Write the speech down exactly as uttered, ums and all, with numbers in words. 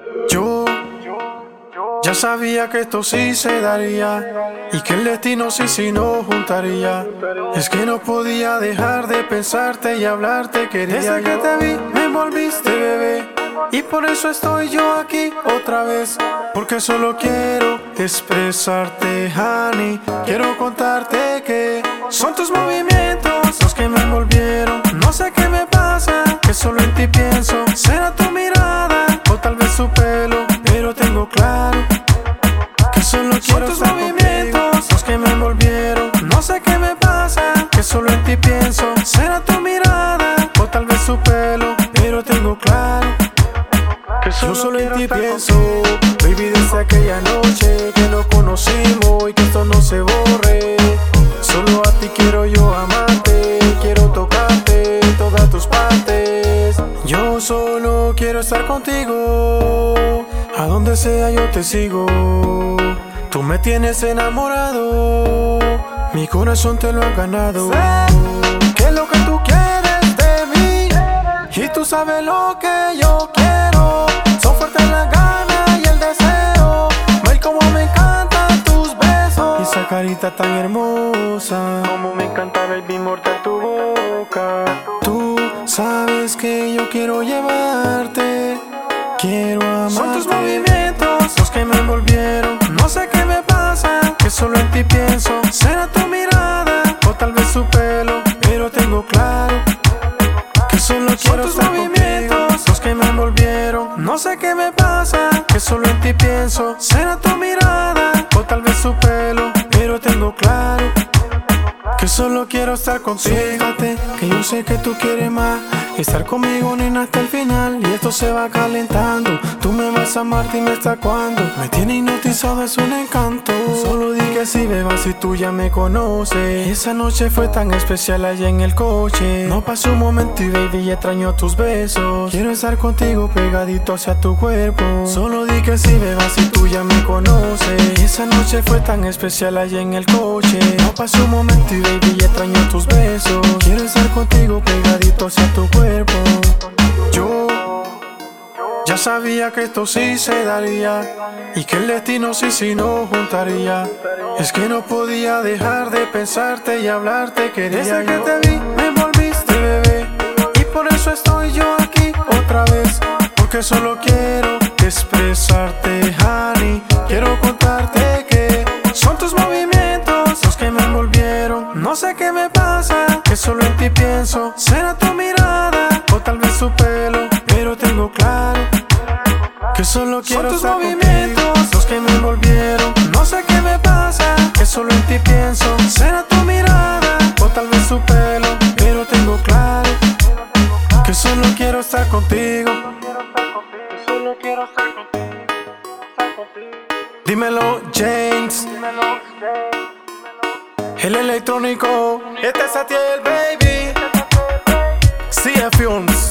Yo ya sabía que esto sí se daría y que el destino sí sí nos juntaría. Es que no podía dejar de pensarte y hablarte, quería. Desde que te vi me envolviste, bebé, y por eso estoy yo aquí otra vez. Porque solo quiero expresarte, honey. Quiero contarte que son tus movimientos los que me envolvieron. No sé qué me pasa, que solo en ti pienso. Será tu mirada o tal vez su pelo, pero tengo claro que solo quiero tus movimientos los que me envolvieron. No sé qué me pasa, que solo en ti pienso. Será tu mirada o tal vez su pelo, pero tengo claro que solo yo solo en ti pienso. Baby, desde aquella noche que nos conocimos y que esto no se borre. Solo a ti quiero yo amarte, quiero tocarte todas tus partes. Yo solo quiero estar contigo, a donde sea yo te sigo. Tú me tienes enamorado, mi corazón te lo ha ganado. Sé que es lo que tú quieres de mí y tú sabes lo que yo quiero. Son fuertes las ganas y el deseo. Ay, como me encantan tus besos y esa carita tan hermosa. Como me encanta, baby, morder tu boca. Tú sabes que yo quiero llevarte, quiero amarte. Son tus movimientos los que me envolvieron. No sé qué me pasa, que solo en ti pienso. Será tu mirada o tal vez su pelo, pero tengo claro que solo quiero estar movimientos los que me envolvieron. No sé qué me pasa, que solo en ti pienso. Será tu mirada o tal vez su pelo, pero tengo claro que solo quiero estar contigo. Fíjate que yo sé que tú quieres más, estar conmigo, nena, hasta el final. Y esto se va calentando. Tú me vas a amar, dime hasta cuándo. Me tiene hipnotizado, es un encanto. Solo di que sí, beba, si tú ya me conoces. Esa noche fue tan especial allá en el coche. No pasó un momento y baby, extraño tus besos. Quiero estar contigo pegadito hacia tu cuerpo. Solo di que sí, beba, si tú ya me conoces. Esa noche fue tan especial allá en el coche. No pasó un momento y baby, extraño tus besos. Quiero estar contigo pegadito hacia tu cuerpo. Yo ya sabía que esto sí se daría y que el destino sí sí nos juntaría. Es que no podía dejar de pensarte y hablarte, quería. Desde que te vi me envolviste, bebé, y por eso estoy yo aquí otra vez. Porque solo quiero expresarte, honey. Quiero contarte que son tus movimientos los que me envolvieron. No sé qué me pasa, que solo en ti pienso. Será tu mirada o tal vez su pelo, pero tengo claro que solo quiero estar contigo. Son tus movimientos los que me envolvieron. No sé qué me pasa, que solo en ti pienso. Será tu mirada o tal vez su pelo, pero tengo claro que solo quiero estar contigo. Solo quiero estar contigo, estar contigo. Dímelo, James, el electrónico. Este es Atiel, baby. C F Films.